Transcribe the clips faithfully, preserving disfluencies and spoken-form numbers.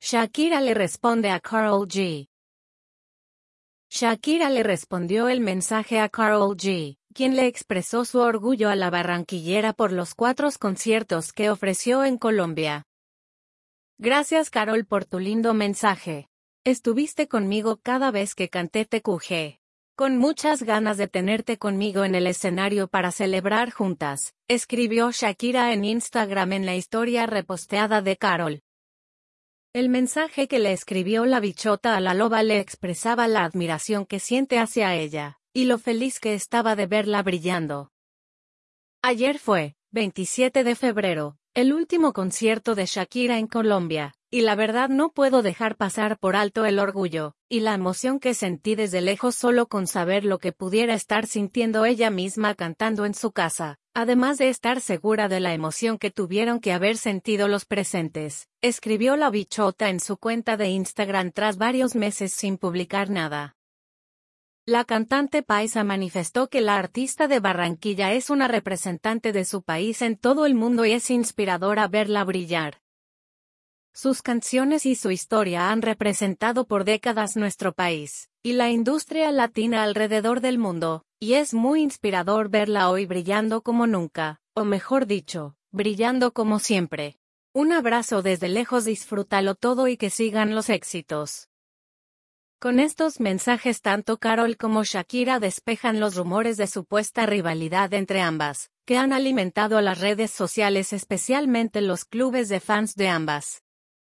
Shakira le responde a Karol G. Shakira le respondió el mensaje a Karol G, quien le expresó su orgullo a la barranquillera por los cuatro conciertos que ofreció en Colombia. Gracias Karol por tu lindo mensaje. Estuviste conmigo cada vez que canté T Q G. Con muchas ganas de tenerte conmigo en el escenario para celebrar juntas, escribió Shakira en Instagram en la historia reposteada de Karol. El mensaje que le escribió la bichota a la loba le expresaba la admiración que siente hacia ella, y lo feliz que estaba de verla brillando. Ayer fue, veintisiete de febrero, el último concierto de Shakira en Colombia, y la verdad no puedo dejar pasar por alto el orgullo, y la emoción que sentí desde lejos solo con saber lo que pudiera estar sintiendo ella misma cantando en su casa, además de estar segura de la emoción que tuvieron que haber sentido los presentes, escribió la bichota en su cuenta de Instagram tras varios meses sin publicar nada. La cantante paisa manifestó que la artista de Barranquilla es una representante de su país en todo el mundo y es inspiradora verla brillar. Sus canciones y su historia han representado por décadas nuestro país, y la industria latina alrededor del mundo, y es muy inspirador verla hoy brillando como nunca, o mejor dicho, brillando como siempre. Un abrazo desde lejos, disfrútalo todo y que sigan los éxitos. Con estos mensajes tanto Karol como Shakira despejan los rumores de supuesta rivalidad entre ambas, que han alimentado las redes sociales, especialmente los clubes de fans de ambas.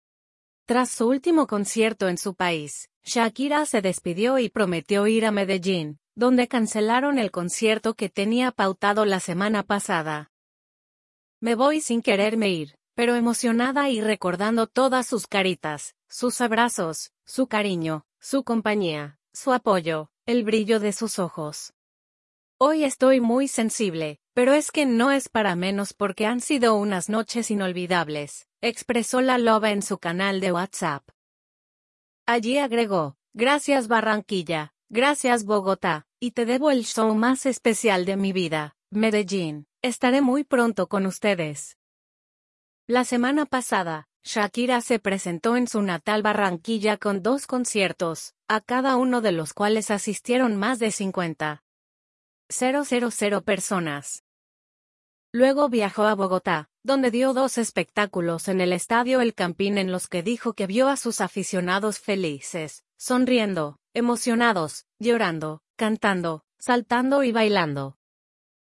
Tras su último concierto en su país, Shakira se despidió y prometió ir a Medellín, donde cancelaron el concierto que tenía pautado la semana pasada. Me voy sin quererme ir, pero emocionada y recordando todas sus caritas, sus abrazos, su cariño, su compañía, su apoyo, el brillo de sus ojos. Hoy estoy muy sensible, pero es que no es para menos porque han sido unas noches inolvidables, expresó la loba en su canal de WhatsApp. Allí agregó, gracias Barranquilla, gracias Bogotá, y te debo el show más especial de mi vida, Medellín, estaré muy pronto con ustedes. La semana pasada, Shakira se presentó en su natal Barranquilla con dos conciertos, a cada uno de los cuales asistieron más de cincuenta mil personas. Luego viajó a Bogotá, donde dio dos espectáculos en el Estadio El Campín en los que dijo que vio a sus aficionados felices, sonriendo, emocionados, llorando, cantando, saltando y bailando.